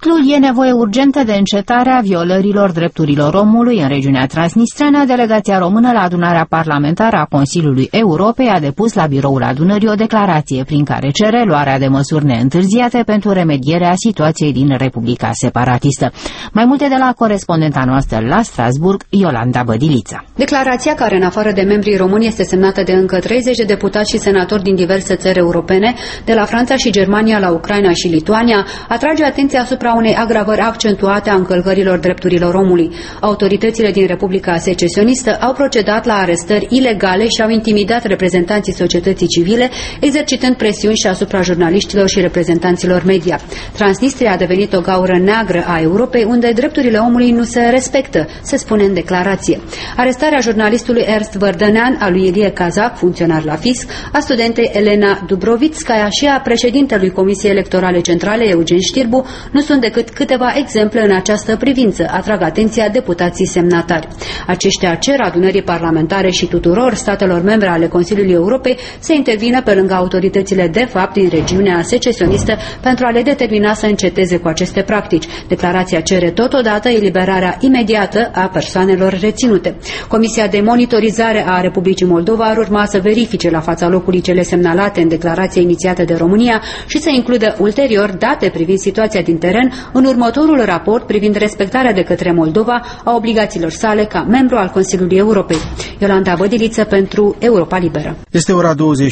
titlul e nevoie urgentă de încetarea violărilor drepturilor omului în regiunea transnistreană, delegația română la adunarea parlamentară a Consiliului Europei a depus la biroul adunării o declarație prin care cere luarea de măsuri neîntârziate pentru remedierea situației din Republica Separatistă. Mai multe de la corespondenta noastră la Strasburg, Iolanda Bădilița. Declarația, care în afară de membrii români este semnată de încă 30 de deputați și senatori din diverse țări europene, de la Franța și Germania la Ucraina și Lituania, atrage atenția asupra unei agravări accentuate a încălcărilor drepturilor omului. Autoritățile din Republica Secesionistă au procedat la arestări ilegale și au intimidat reprezentanții societății civile, exercitând presiuni și asupra jurnaliștilor și reprezentanților media. Transnistria a devenit o gaură neagră a Europei, unde drepturile omului nu se respectă, se spune în declarație. Arestarea jurnalistului Ernst Vărdănean, a lui Ilie Kazak, funcționar la fisc, a studentei Elena Dubrovitskaya și a președintelui Comisiei Electorale Centrale, Eugen Știrbu, nu sunt decât câteva exemple în această privință, atrag atenția deputații semnatari. Aceștia cer adunării parlamentare și tuturor statelor membre ale Consiliului Europei să intervină pe lângă autoritățile de fapt din regiunea secesionistă pentru a le determina să înceteze cu aceste practici. Declarația cere totodată eliberarea imediată a persoanelor reținute. Comisia de monitorizare a Republicii Moldova ar urma să verifice la fața locului cele semnalate în declarația inițiată de România și să includă ulterior date privind situația din teren în următorul raport privind respectarea de către Moldova a obligațiilor sale ca membru al Consiliului Europei. Iolanda Bădiliță pentru Europa Liberă. Este ora 20.